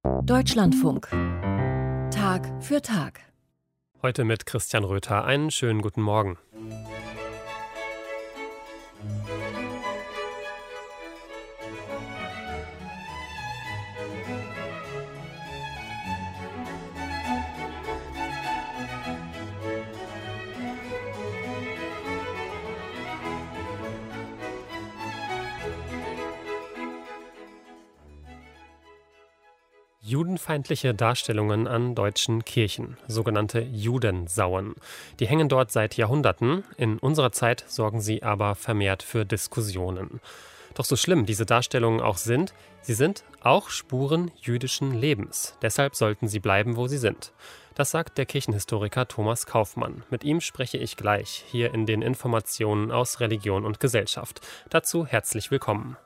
Deutschlandfunk. Tag für Tag. Heute mit Christian Röther. Einen schönen guten Morgen. Judenfeindliche Darstellungen an deutschen Kirchen, sogenannte Judensauen. Die hängen dort seit Jahrhunderten, in unserer Zeit sorgen sie aber vermehrt für Diskussionen. Doch so schlimm diese Darstellungen auch sind, sie sind auch Spuren jüdischen Lebens. Deshalb sollten sie bleiben, wo sie sind. Das sagt der Kirchenhistoriker Thomas Kaufmann. Mit ihm spreche ich gleich, hier in den Informationen aus Religion und Gesellschaft. Dazu herzlich willkommen.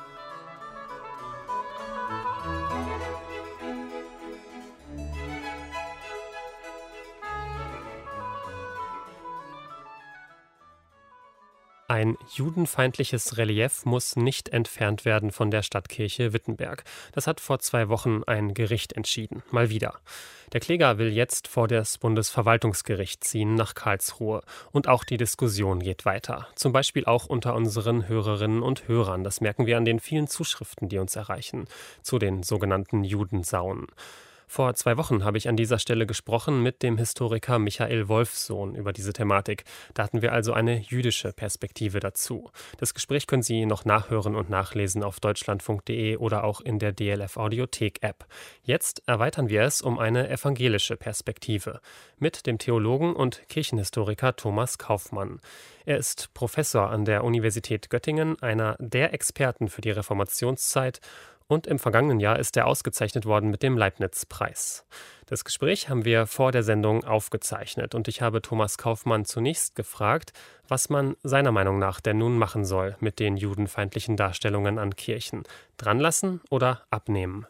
Ein judenfeindliches Relief muss nicht entfernt werden von der Stadtkirche Wittenberg. Das hat vor 2 Wochen ein Gericht entschieden. Mal wieder. Der Kläger will jetzt vor das Bundesverwaltungsgericht ziehen nach Karlsruhe. Und auch die Diskussion geht weiter. Zum Beispiel auch unter unseren Hörerinnen und Hörern. Das merken wir an den vielen Zuschriften, die uns erreichen, zu den sogenannten Judensauen. Vor 2 Wochen habe ich an dieser Stelle gesprochen mit dem Historiker Michael Wolfsohn über diese Thematik. Da hatten wir also eine jüdische Perspektive dazu. Das Gespräch können Sie noch nachhören und nachlesen auf deutschlandfunk.de oder auch in der DLF Audiothek App. Jetzt erweitern wir es um eine evangelische Perspektive mit dem Theologen und Kirchenhistoriker Thomas Kaufmann. Er ist Professor an der Universität Göttingen, einer der Experten für die Reformationszeit, und im vergangenen Jahr ist er ausgezeichnet worden mit dem Leibniz-Preis. Das Gespräch haben wir vor der Sendung aufgezeichnet und ich habe Thomas Kaufmann zunächst gefragt, was man seiner Meinung nach denn nun machen soll mit den judenfeindlichen Darstellungen an Kirchen. Dranlassen oder abnehmen?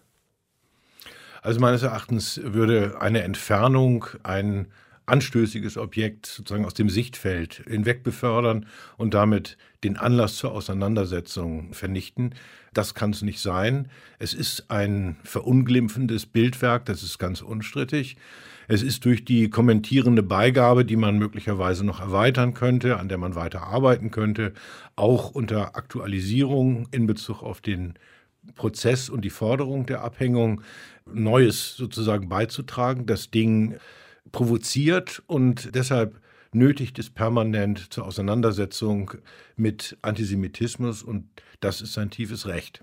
Also meines Erachtens würde eine Entfernung ein anstößiges Objekt sozusagen aus dem Sichtfeld hinweg befördern und damit den Anlass zur Auseinandersetzung vernichten. Das kann es nicht sein. Es ist ein verunglimpfendes Bildwerk, das ist ganz unstrittig. Es ist durch die kommentierende Beigabe, die man möglicherweise noch erweitern könnte, an der man weiter arbeiten könnte, auch unter Aktualisierung in Bezug auf den Prozess und die Forderung der Abhängung Neues sozusagen beizutragen. Das Ding provoziert und deshalb nötigt es permanent zur Auseinandersetzung mit Antisemitismus und das ist sein tiefes Recht.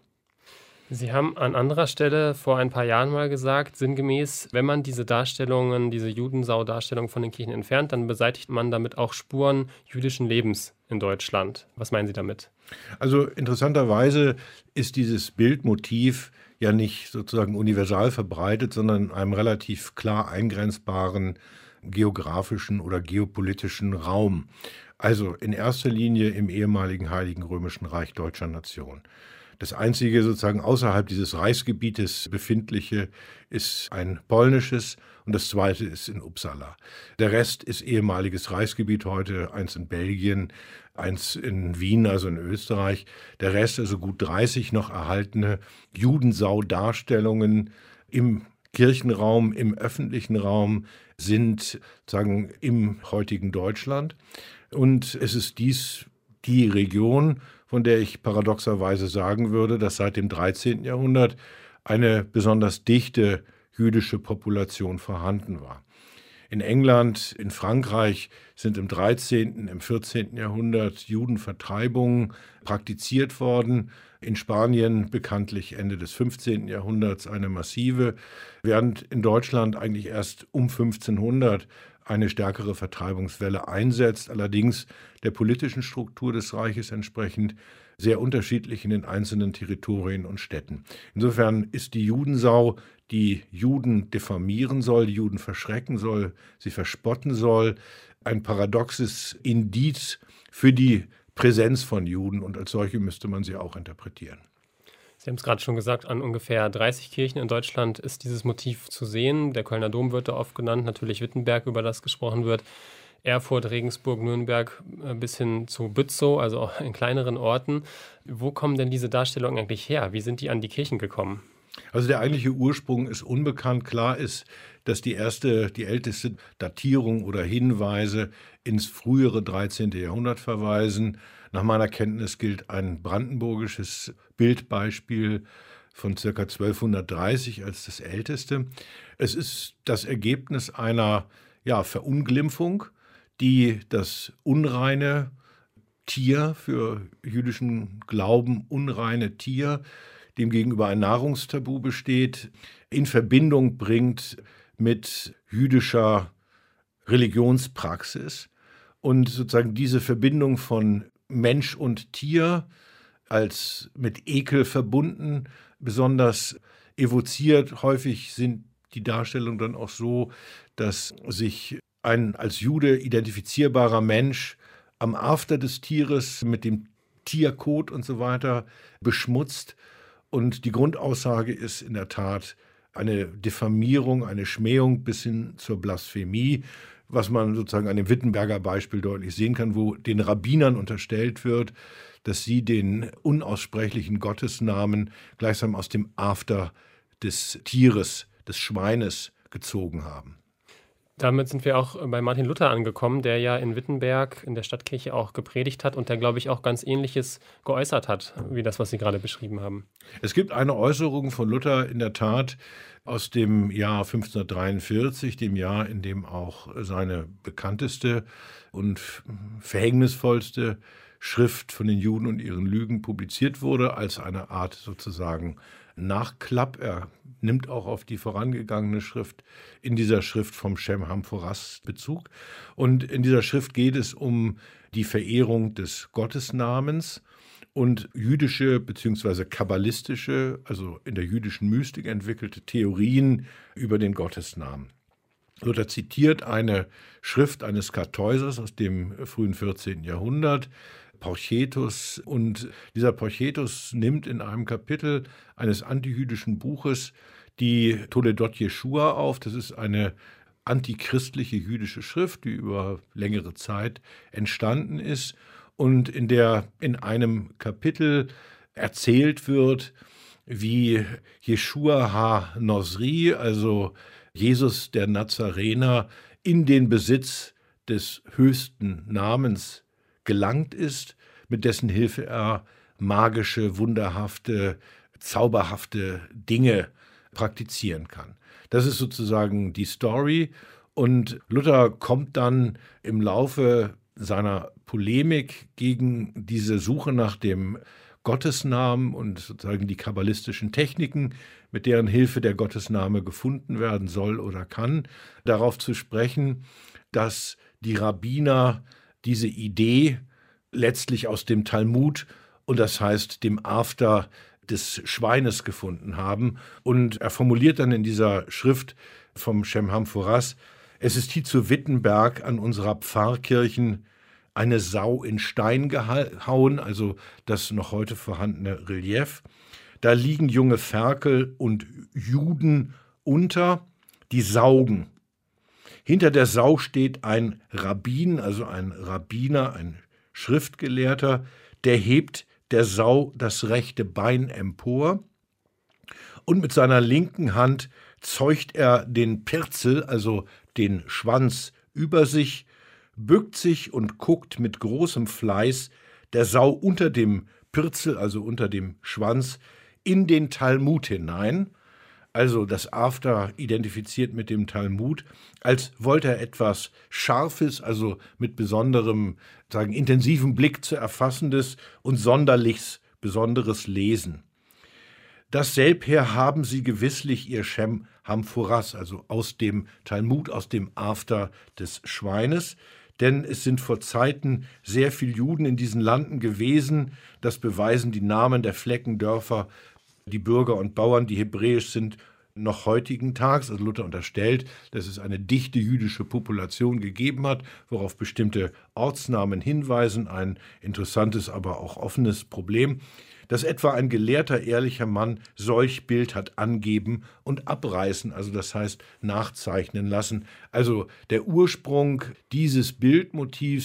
Sie haben an anderer Stelle vor ein paar Jahren mal gesagt, sinngemäß, wenn man diese Darstellungen, diese Judensau-Darstellungen von den Kirchen entfernt, dann beseitigt man damit auch Spuren jüdischen Lebens in Deutschland. Was meinen Sie damit? Also interessanterweise ist dieses Bildmotiv ja nicht sozusagen universal verbreitet, sondern in einem relativ klar eingrenzbaren geografischen oder geopolitischen Raum. Also in erster Linie im ehemaligen Heiligen Römischen Reich Deutscher Nation. Das einzige sozusagen außerhalb dieses Reichsgebietes befindliche ist ein polnisches und das zweite ist in Uppsala. Der Rest ist ehemaliges Reichsgebiet heute, eins in Belgien, eins in Wien, also in Österreich. Der Rest, also gut 30 noch erhaltene Judensau-Darstellungen im Kirchenraum, im öffentlichen Raum sind sozusagen im heutigen Deutschland. Und es ist dies die Region, von der ich paradoxerweise sagen würde, dass seit dem 13. Jahrhundert eine besonders dichte jüdische Population vorhanden war. In England, in Frankreich sind im 13., im 14. Jahrhundert Judenvertreibungen praktiziert worden. In Spanien bekanntlich Ende des 15. Jahrhunderts eine massive, während in Deutschland eigentlich erst um 1500 eine stärkere Vertreibungswelle einsetzt, allerdings der politischen Struktur des Reiches entsprechend sehr unterschiedlich in den einzelnen Territorien und Städten. Insofern ist die Judensau, die Juden diffamieren soll, die Juden verschrecken soll, sie verspotten soll, ein paradoxes Indiz für die Präsenz von Juden und als solche müsste man sie auch interpretieren. Sie haben es gerade schon gesagt, an ungefähr 30 Kirchen in Deutschland ist dieses Motiv zu sehen. Der Kölner Dom wird da oft genannt, natürlich Wittenberg, über das gesprochen wird. Erfurt, Regensburg, Nürnberg bis hin zu Bützow, also auch in kleineren Orten. Wo kommen denn diese Darstellungen eigentlich her? Wie sind die an die Kirchen gekommen? Also der eigentliche Ursprung ist unbekannt. Klar ist, dass die älteste Datierung oder Hinweise ins frühere 13. Jahrhundert verweisen. Nach meiner Kenntnis gilt ein brandenburgisches Bildbeispiel von ca. 1230 als das älteste. Es ist das Ergebnis einer Verunglimpfung, die das unreine Tier, für jüdischen Glauben unreine Tier, dem gegenüber ein Nahrungstabu besteht, in Verbindung bringt mit jüdischer Religionspraxis und sozusagen diese Verbindung von Mensch und Tier als mit Ekel verbunden besonders evoziert. Häufig sind die Darstellungen dann auch so, dass sich ein als Jude identifizierbarer Mensch am After des Tieres mit dem Tierkot und so weiter beschmutzt. Und die Grundaussage ist in der Tat eine Diffamierung, eine Schmähung bis hin zur Blasphemie, was man sozusagen an dem Wittenberger Beispiel deutlich sehen kann, wo den Rabbinern unterstellt wird, dass sie den unaussprechlichen Gottesnamen gleichsam aus dem After des Tieres, des Schweines gezogen haben. Damit sind wir auch bei Martin Luther angekommen, der ja in Wittenberg in der Stadtkirche auch gepredigt hat und der, glaube ich, auch ganz Ähnliches geäußert hat, wie das, was Sie gerade beschrieben haben. Es gibt eine Äußerung von Luther in der Tat aus dem Jahr 1543, dem Jahr, in dem auch seine bekannteste und verhängnisvollste Schrift von den Juden und ihren Lügen publiziert wurde, als eine Art sozusagen Nachklapp. Er nimmt auch auf die vorangegangene Schrift, in dieser Schrift vom Shem HaMephoras Bezug. Und in dieser Schrift geht es um die Verehrung des Gottesnamens und jüdische bzw. kabbalistische, also in der jüdischen Mystik entwickelte Theorien über den Gottesnamen. Luther zitiert eine Schrift eines Kartäusers aus dem frühen 14. Jahrhundert, Porchetus, und dieser Porchetus nimmt in einem Kapitel eines antijüdischen Buches die Toledot Jeschua auf. Das ist eine antichristliche jüdische Schrift, die über längere Zeit entstanden ist und in der in einem Kapitel erzählt wird, wie Jeschua ha-Nosri, also Jesus der Nazarener, in den Besitz des höchsten Namens gelangt ist, mit dessen Hilfe er magische, wunderhafte, zauberhafte Dinge praktizieren kann. Das ist sozusagen die Story. Und Luther kommt dann im Laufe seiner Polemik gegen diese Suche nach dem Gottesnamen und sozusagen die kabbalistischen Techniken, mit deren Hilfe der Gottesname gefunden werden soll oder kann, darauf zu sprechen, dass die Rabbiner diese Idee letztlich aus dem Talmud und das heißt dem After des Schweines gefunden haben. Und er formuliert dann in dieser Schrift vom Shem HaMephoras: Es ist hier zu Wittenberg an unserer Pfarrkirchen eine Sau in Stein gehauen, also das noch heute vorhandene Relief. Da liegen junge Ferkel und Juden unter, die saugen. Hinter der Sau steht ein Rabbin, also ein Rabbiner, ein Schriftgelehrter, der hebt der Sau das rechte Bein empor und mit seiner linken Hand zeugt er den Pirzel, also den Schwanz, über sich, bückt sich und guckt mit großem Fleiß der Sau unter dem Pirzel, also unter dem Schwanz, in den Talmud hinein, also das After identifiziert mit dem Talmud, als wollte er etwas Scharfes, also mit besonderem, intensiven Blick zu erfassendes und sonderlichs Besonderes lesen. Dasselbher haben sie gewisslich ihr Shem HaMephoras, also aus dem Talmud, aus dem After des Schweines, denn es sind vor Zeiten sehr viele Juden in diesen Landen gewesen, das beweisen die Namen der Flecken, Dörfer, die Bürger und Bauern, die hebräisch sind, noch heutigen Tags. Also Luther unterstellt, dass es eine dichte jüdische Population gegeben hat, worauf bestimmte Ortsnamen hinweisen, ein interessantes, aber auch offenes Problem, dass etwa ein gelehrter, ehrlicher Mann solch Bild hat angeben und abreißen, also das heißt nachzeichnen lassen. Also der Ursprung dieses Bildmotivs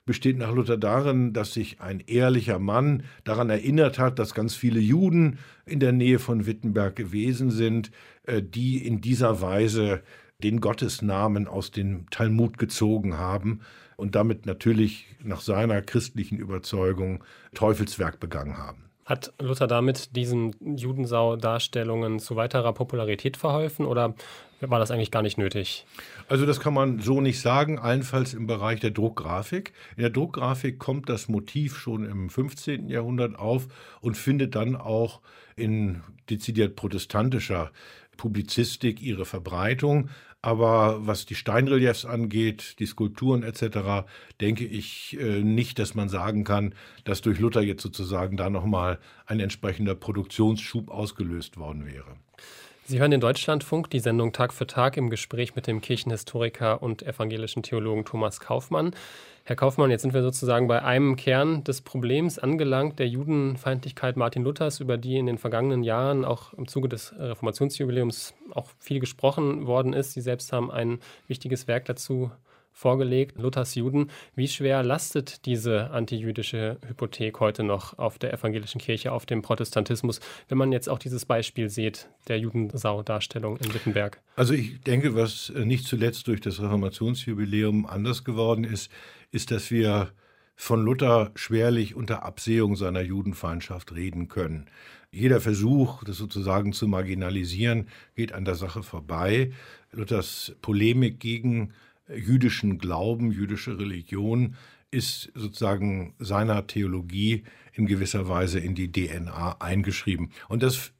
besteht nach Luther darin, dass sich ein ehrlicher Mann daran erinnert hat, dass ganz viele Juden in der Nähe von Wittenberg gewesen sind, die in dieser Weise den Gottesnamen aus dem Talmud gezogen haben und damit natürlich nach seiner christlichen Überzeugung Teufelswerk begangen haben. Hat Luther damit diesen Judensau-Darstellungen zu weiterer Popularität verholfen oder war das eigentlich gar nicht nötig? Also das kann man so nicht sagen, allenfalls im Bereich der Druckgrafik. In der Druckgrafik kommt das Motiv schon im 15. Jahrhundert auf und findet dann auch in dezidiert protestantischer Publizistik ihre Verbreitung. Aber was die Steinreliefs angeht, die Skulpturen etc., denke ich nicht, dass man sagen kann, dass durch Luther jetzt sozusagen da nochmal ein entsprechender Produktionsschub ausgelöst worden wäre. Sie hören den Deutschlandfunk, die Sendung Tag für Tag im Gespräch mit dem Kirchenhistoriker und evangelischen Theologen Thomas Kaufmann. Herr Kaufmann, jetzt sind wir sozusagen bei einem Kern des Problems angelangt, der Judenfeindlichkeit Martin Luthers, über die in den vergangenen Jahren auch im Zuge des Reformationsjubiläums auch viel gesprochen worden ist. Sie selbst haben ein wichtiges Werk dazu vorgelegt, Luthers Juden. Wie schwer lastet diese antijüdische Hypothek heute noch auf der evangelischen Kirche, auf dem Protestantismus, wenn man jetzt auch dieses Beispiel sieht, der Judensau-Darstellung in Wittenberg? Also ich denke, was nicht zuletzt durch das Reformationsjubiläum anders geworden ist, dass wir von Luther schwerlich unter Absehung seiner Judenfeindschaft reden können. Jeder Versuch, das sozusagen zu marginalisieren, geht an der Sache vorbei. Luthers Polemik gegen jüdischen Glauben, jüdische Religion ist sozusagen seiner Theologie in gewisser Weise in die DNA eingeschrieben. Und das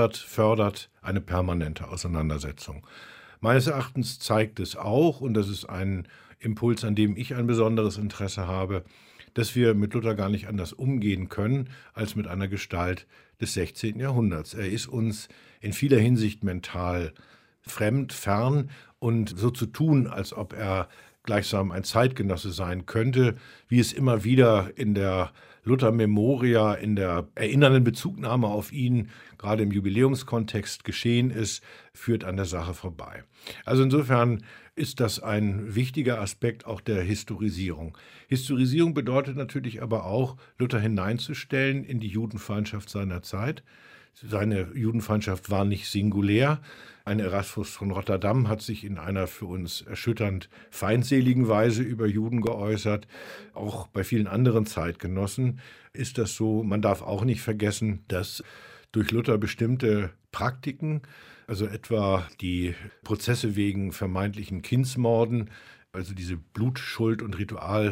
fördert eine permanente Auseinandersetzung. Meines Erachtens zeigt es auch, und das ist ein Impuls, an dem ich ein besonderes Interesse habe, dass wir mit Luther gar nicht anders umgehen können als mit einer Gestalt des 16. Jahrhunderts. Er ist uns in vieler Hinsicht mental fremd, fern, und so zu tun, als ob er gleichsam ein Zeitgenosse sein könnte, wie es immer wieder in der Luther Memoria, in der erinnernden Bezugnahme auf ihn, gerade im Jubiläumskontext geschehen ist, führt an der Sache vorbei. Also insofern ist das ein wichtiger Aspekt auch der Historisierung. Historisierung bedeutet natürlich aber auch, Luther hineinzustellen in die Judenfeindschaft seiner Zeit. Seine Judenfeindschaft war nicht singulär. Ein Erasmus von Rotterdam hat sich in einer für uns erschütternd feindseligen Weise über Juden geäußert. Auch bei vielen anderen Zeitgenossen ist das so. Man darf auch nicht vergessen, dass durch Luther bestimmte Praktiken, also etwa die Prozesse wegen vermeintlichen Kindsmorden, also diese Blutschuld- und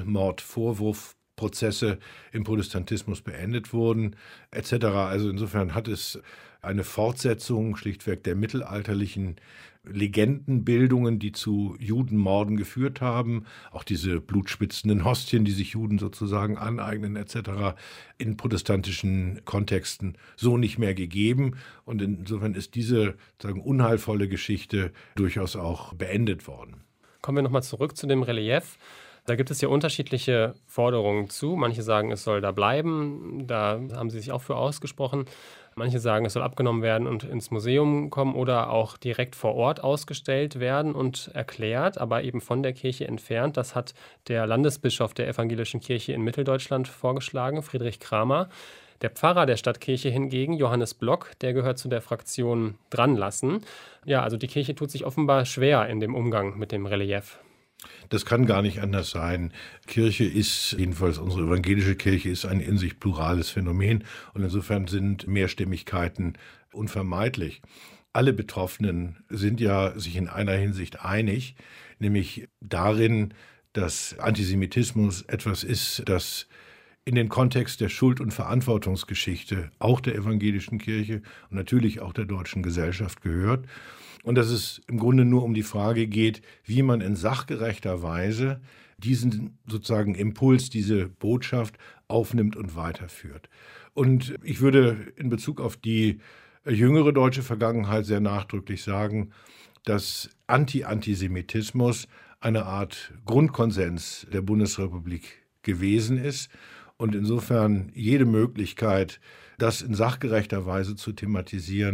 Ritualmordvorwurfprozesse im Protestantismus beendet wurden, etc. Also insofern hat es eine Fortsetzung schlichtweg der mittelalterlichen Legendenbildungen, die zu Judenmorden geführt haben, auch diese blutspitzenden Hostien, die sich Juden sozusagen aneignen, etc., in protestantischen Kontexten so nicht mehr gegeben. Und insofern ist diese sozusagen unheilvolle Geschichte durchaus auch beendet worden. Kommen wir nochmal zurück zu dem Relief. Da gibt es ja unterschiedliche Forderungen zu. Manche sagen, es soll da bleiben. Da haben Sie sich auch für ausgesprochen. Manche sagen, es soll abgenommen werden und ins Museum kommen oder auch direkt vor Ort ausgestellt werden und erklärt, aber eben von der Kirche entfernt. Das hat der Landesbischof der Evangelischen Kirche in Mitteldeutschland vorgeschlagen, Friedrich Kramer. Der Pfarrer der Stadtkirche hingegen, Johannes Block, der gehört zu der Fraktion Dranlassen. Ja, also die Kirche tut sich offenbar schwer in dem Umgang mit dem Relief. Das kann gar nicht anders sein. Kirche ist, jedenfalls unsere evangelische Kirche, ist ein in sich plurales Phänomen und insofern sind Mehrstimmigkeiten unvermeidlich. Alle Betroffenen sind ja sich in einer Hinsicht einig, nämlich darin, dass Antisemitismus etwas ist, das in den Kontext der Schuld- und Verantwortungsgeschichte auch der evangelischen Kirche und natürlich auch der deutschen Gesellschaft gehört. Und dass es im Grunde nur um die Frage geht, wie man in sachgerechter Weise diesen sozusagen Impuls, diese Botschaft aufnimmt und weiterführt. Und ich würde in Bezug auf die jüngere deutsche Vergangenheit sehr nachdrücklich sagen, dass Antisemitismus eine Art Grundkonsens der Bundesrepublik gewesen ist und insofern jede Möglichkeit, das in sachgerechter Weise zu thematisieren,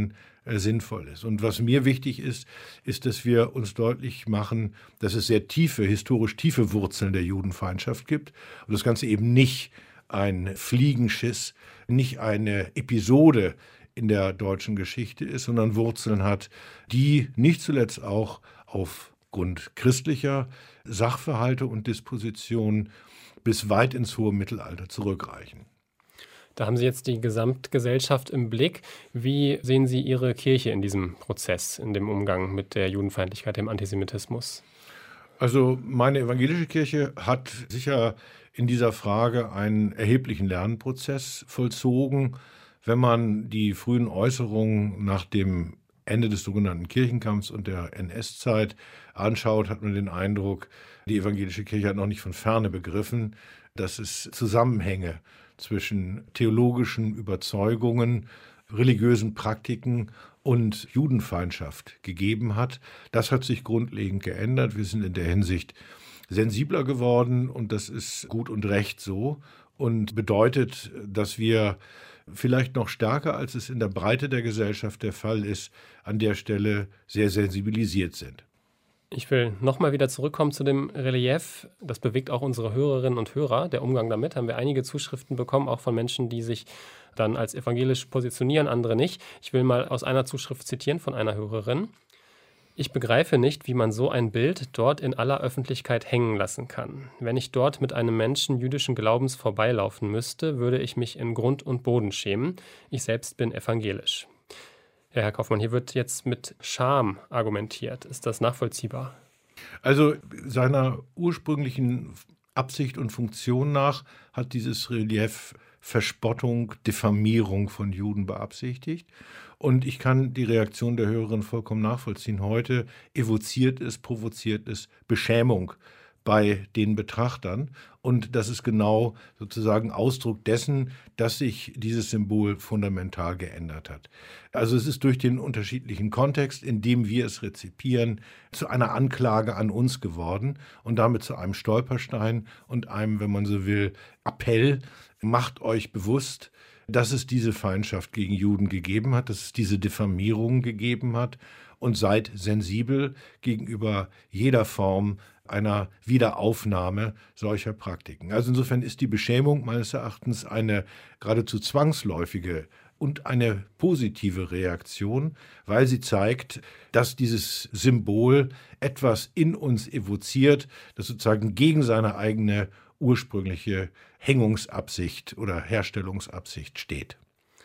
sinnvoll ist. Und was mir wichtig ist, ist, dass wir uns deutlich machen, dass es sehr tiefe, historisch tiefe Wurzeln der Judenfeindschaft gibt und das Ganze eben nicht ein Fliegenschiss, nicht eine Episode in der deutschen Geschichte ist, sondern Wurzeln hat, die nicht zuletzt auch aufgrund christlicher Sachverhalte und Dispositionen bis weit ins hohe Mittelalter zurückreichen. Da haben Sie jetzt die Gesamtgesellschaft im Blick. Wie sehen Sie Ihre Kirche in diesem Prozess, in dem Umgang mit der Judenfeindlichkeit, dem Antisemitismus? Also meine evangelische Kirche hat sicher in dieser Frage einen erheblichen Lernprozess vollzogen. Wenn man die frühen Äußerungen nach dem Ende des sogenannten Kirchenkampfs und der NS-Zeit anschaut, hat man den Eindruck, die evangelische Kirche hat noch nicht von ferne begriffen, dass es Zusammenhänge zwischen theologischen Überzeugungen, religiösen Praktiken und Judenfeindschaft gegeben hat. Das hat sich grundlegend geändert. Wir sind in der Hinsicht sensibler geworden und das ist gut und recht so und bedeutet, dass wir vielleicht noch stärker, als es in der Breite der Gesellschaft der Fall ist, an der Stelle sehr sensibilisiert sind. Ich will nochmal wieder zurückkommen zu dem Relief. Das bewegt auch unsere Hörerinnen und Hörer. Der Umgang damit, haben wir einige Zuschriften bekommen, auch von Menschen, die sich dann als evangelisch positionieren, andere nicht. Ich will mal aus einer Zuschrift zitieren von einer Hörerin. Ich begreife nicht, wie man so ein Bild dort in aller Öffentlichkeit hängen lassen kann. Wenn ich dort mit einem Menschen jüdischen Glaubens vorbeilaufen müsste, würde ich mich in Grund und Boden schämen. Ich selbst bin evangelisch. Ja, Herr Kaufmann, hier wird jetzt mit Scham argumentiert. Ist das nachvollziehbar? Also seiner ursprünglichen Absicht und Funktion nach hat dieses Relief Verspottung, Diffamierung von Juden beabsichtigt. Und ich kann die Reaktion der Hörerin vollkommen nachvollziehen. Heute evoziert es, provoziert es Beschämung bei den Betrachtern. Und das ist genau sozusagen Ausdruck dessen, dass sich dieses Symbol fundamental geändert hat. Also es ist durch den unterschiedlichen Kontext, in dem wir es rezipieren, zu einer Anklage an uns geworden und damit zu einem Stolperstein und einem, wenn man so will, Appell. Macht euch bewusst, dass es diese Feindschaft gegen Juden gegeben hat, dass es diese Diffamierung gegeben hat und seid sensibel gegenüber jeder Form einer Wiederaufnahme solcher Praktiken. Also insofern ist die Beschämung meines Erachtens eine geradezu zwangsläufige und eine positive Reaktion, weil sie zeigt, dass dieses Symbol etwas in uns evoziert, das sozusagen gegen seine eigene ursprüngliche Hängungsabsicht oder Herstellungsabsicht steht.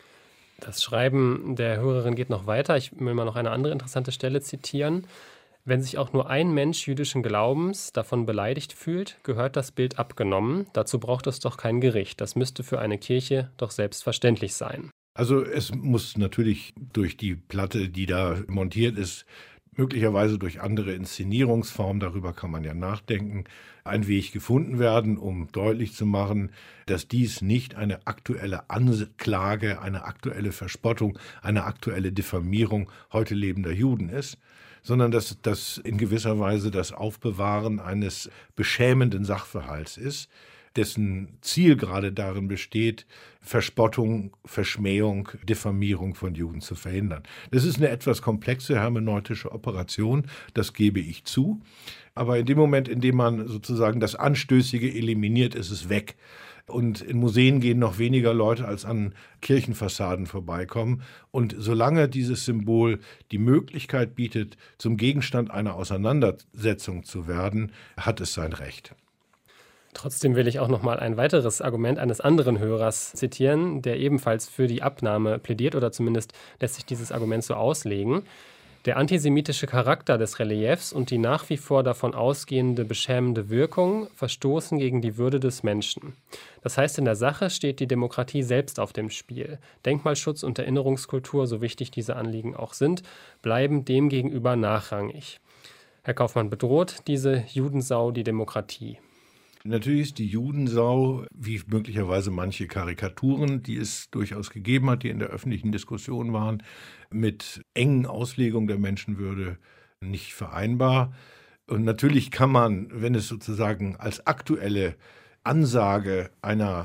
Das Schreiben der Hörerin geht noch weiter. Ich will mal noch eine andere interessante Stelle zitieren. Wenn sich auch nur ein Mensch jüdischen Glaubens davon beleidigt fühlt, gehört das Bild abgenommen. Dazu braucht es doch kein Gericht. Das müsste für eine Kirche doch selbstverständlich sein. Also es muss natürlich durch die Platte, die da montiert ist, möglicherweise durch andere Inszenierungsformen, darüber kann man ja nachdenken, ein Weg gefunden werden, um deutlich zu machen, dass dies nicht eine aktuelle Anklage, eine aktuelle Verspottung, eine aktuelle Diffamierung heute lebender Juden ist, sondern dass das in gewisser Weise das Aufbewahren eines beschämenden Sachverhalts ist, dessen Ziel gerade darin besteht, Verspottung, Verschmähung, Diffamierung von Juden zu verhindern. Das ist eine etwas komplexe hermeneutische Operation, das gebe ich zu. Aber in dem Moment, in dem man sozusagen das Anstößige eliminiert, ist es weg. Und in Museen gehen noch weniger Leute, als an Kirchenfassaden vorbeikommen. Und solange dieses Symbol die Möglichkeit bietet, zum Gegenstand einer Auseinandersetzung zu werden, hat es sein Recht. Trotzdem will ich auch noch mal ein weiteres Argument eines anderen Hörers zitieren, der ebenfalls für die Abnahme plädiert, oder zumindest lässt sich dieses Argument so auslegen. Der antisemitische Charakter des Reliefs und die nach wie vor davon ausgehende beschämende Wirkung verstoßen gegen die Würde des Menschen. Das heißt, in der Sache steht die Demokratie selbst auf dem Spiel. Denkmalschutz und Erinnerungskultur, so wichtig diese Anliegen auch sind, bleiben demgegenüber nachrangig. Herr Kaufmann, bedroht diese Judensau die Demokratie? Natürlich ist die Judensau, wie möglicherweise manche Karikaturen, die es durchaus gegeben hat, die in der öffentlichen Diskussion waren, mit engen Auslegungen der Menschenwürde nicht vereinbar. Und natürlich kann man, wenn es sozusagen als aktuelle Ansage einer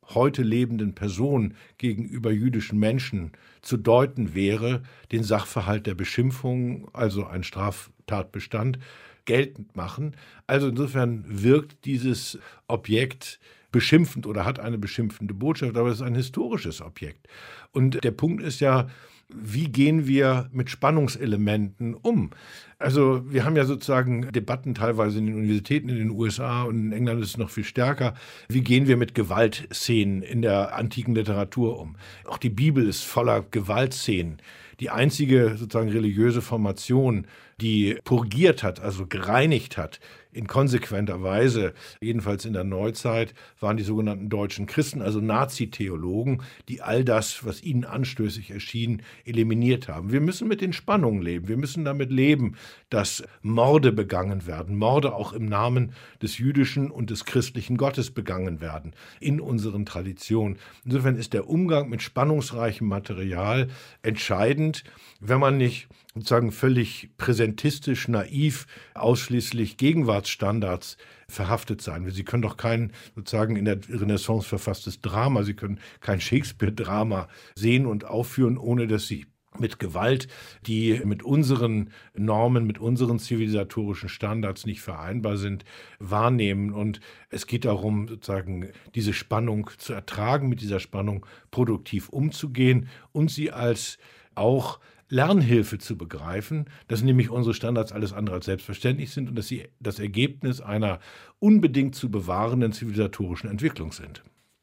heute lebenden Person gegenüber jüdischen Menschen zu deuten wäre, den Sachverhalt der Beschimpfung, also ein Straftatbestand, geltend machen. Also insofern wirkt dieses Objekt beschimpfend oder hat eine beschimpfende Botschaft, aber es ist ein historisches Objekt. Und der Punkt ist ja, wie gehen wir mit Spannungselementen um? Also wir haben ja sozusagen Debatten teilweise in den Universitäten in den USA und in England ist es noch viel stärker. Wie gehen wir mit Gewaltszenen in der antiken Literatur um? Auch die Bibel ist voller Gewaltszenen. Die einzige sozusagen religiöse Formation, die purgiert hat, also gereinigt hat, in konsequenter Weise, jedenfalls in der Neuzeit, waren die sogenannten deutschen Christen, also Nazi-Theologen, die all das, was ihnen anstößig erschien, eliminiert haben. Wir müssen mit den Spannungen leben. Wir müssen damit leben, dass Morde begangen werden, Morde auch im Namen des jüdischen und des christlichen Gottes begangen werden, in unseren Traditionen. Insofern ist der Umgang mit spannungsreichem Material entscheidend, wenn man nicht sozusagen völlig präsentistisch, naiv, ausschließlich Gegenwartsstandards verhaftet sein. Sie können doch kein sozusagen in der Renaissance verfasstes Drama, Sie können kein Shakespeare-Drama sehen und aufführen, ohne dass Sie mit Gewalt, die mit unseren Normen, mit unseren zivilisatorischen Standards nicht vereinbar sind, wahrnehmen. Und es geht darum, sozusagen diese Spannung zu ertragen, mit dieser Spannung produktiv umzugehen und sie als auch Lernhilfe zu begreifen, dass nämlich unsere Standards alles andere als selbstverständlich sind und dass sie das Ergebnis einer unbedingt zu bewahrenden zivilisatorischen Entwicklung sind.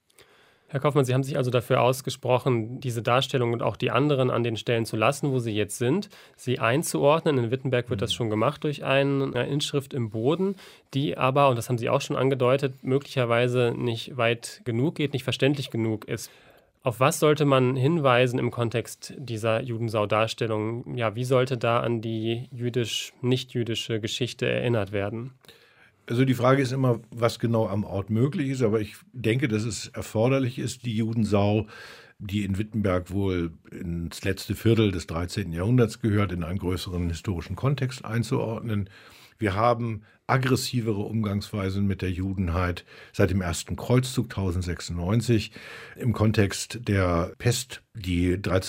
Herr Kaufmann, Sie haben sich also dafür ausgesprochen, diese Darstellung und auch die anderen an den Stellen zu lassen, wo sie jetzt sind, sie einzuordnen. In Wittenberg wird das schon gemacht durch eine Inschrift im Boden, die aber, und das haben Sie auch schon angedeutet, möglicherweise nicht weit genug geht, nicht verständlich genug ist. Auf was sollte man hinweisen im Kontext dieser Judensau-Darstellung? Ja, wie sollte da an die nicht-jüdische Geschichte erinnert werden? Also die Frage ist immer, was genau am Ort möglich ist, aber ich denke, dass es erforderlich ist, die Judensau, die in Wittenberg wohl ins letzte Viertel des 13. Jahrhunderts gehört, in einen größeren historischen Kontext einzuordnen. Wir haben aggressivere Umgangsweisen mit der Judenheit seit dem ersten Kreuzzug 1096 im Kontext der Pest, die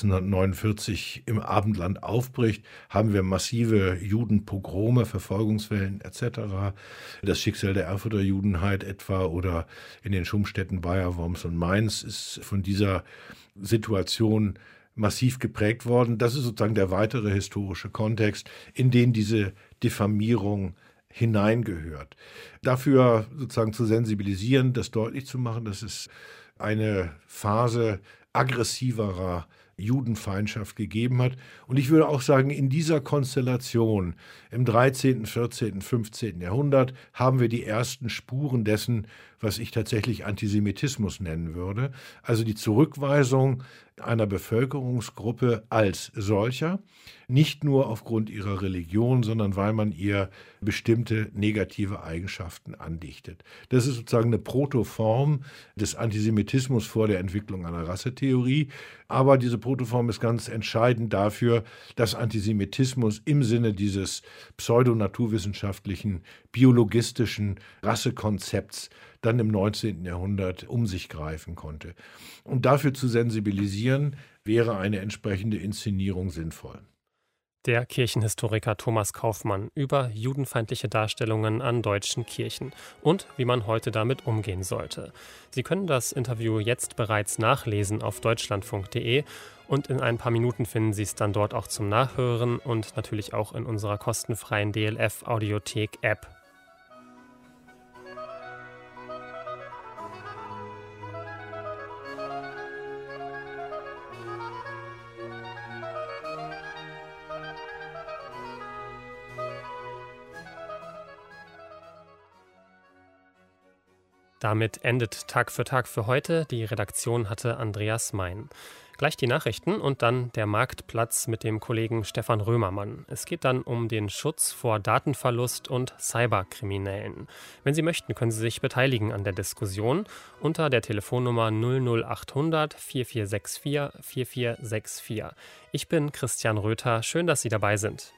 1349 im Abendland aufbricht, haben wir massive Judenpogrome, Verfolgungswellen etc. Das Schicksal der Erfurter Judenheit etwa oder in den Schummstädten Bayer, Worms und Mainz ist von dieser Situation massiv geprägt worden. Das ist sozusagen der weitere historische Kontext, in den diese Diffamierung hineingehört. Dafür sozusagen zu sensibilisieren, das deutlich zu machen, dass es eine Phase aggressiverer Judenfeindschaft gegeben hat. Und ich würde auch sagen, in dieser Konstellation im 13., 14., 15. Jahrhundert haben wir die ersten Spuren dessen, was ich tatsächlich Antisemitismus nennen würde. Also die Zurückweisung einer Bevölkerungsgruppe als solcher, nicht nur aufgrund ihrer Religion, sondern weil man ihr bestimmte negative Eigenschaften andichtet. Das ist sozusagen eine Protoform des Antisemitismus vor der Entwicklung einer Rassetheorie. Aber diese Protoform ist ganz entscheidend dafür, dass Antisemitismus im Sinne dieses pseudonaturwissenschaftlichen, biologistischen Rassekonzepts dann im 19. Jahrhundert um sich greifen konnte. Und dafür zu sensibilisieren, wäre eine entsprechende Inszenierung sinnvoll. Der Kirchenhistoriker Thomas Kaufmann über judenfeindliche Darstellungen an deutschen Kirchen und wie man heute damit umgehen sollte. Sie können das Interview jetzt bereits nachlesen auf deutschlandfunk.de und in ein paar Minuten finden Sie es dann dort auch zum Nachhören und natürlich auch in unserer kostenfreien DLF-Audiothek-App. Damit endet Tag für Tag für heute. Die Redaktion hatte Andreas Mein. Gleich die Nachrichten und dann der Marktplatz mit dem Kollegen Stefan Römermann. Es geht dann um den Schutz vor Datenverlust und Cyberkriminellen. Wenn Sie möchten, können Sie sich beteiligen an der Diskussion unter der Telefonnummer 00800 4464 4464. Ich bin Christian Röther. Schön, dass Sie dabei sind.